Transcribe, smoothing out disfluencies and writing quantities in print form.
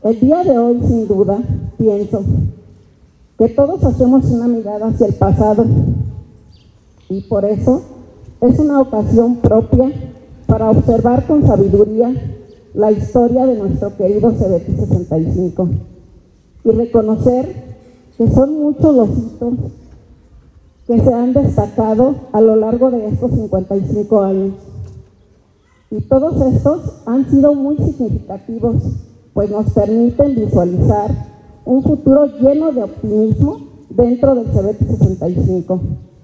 El día de hoy, sin duda, pienso que todos hacemos una mirada hacia el pasado y por eso es una ocasión propia para observar con sabiduría la historia de nuestro querido CBT 65 y reconocer que son muchos los hitos que se han destacado a lo largo de estos 55 años. Y todos estos han sido muy significativos, pues nos permiten visualizar un futuro lleno de optimismo dentro del CBT 65.